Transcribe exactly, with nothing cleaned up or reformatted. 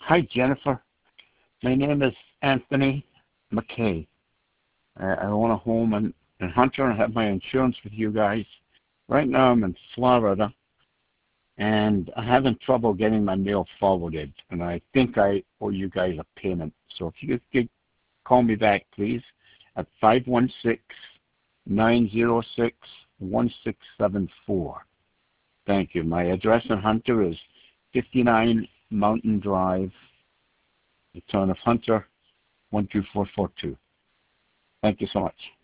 Hi, Jennifer. My name is Anthony McKay. I, I own a home in, in Hunter and have my insurance with you guys. Right now I'm in Florida, and I'm having trouble getting my mail forwarded, and I think I owe you guys a payment. So if you could call me back, please, at five one six, nine zero six, one six seven four. Thank you. My address in Hunter is fifty-nine Mountain Drive, the town of Hunter, one two four four two. Thank you so much.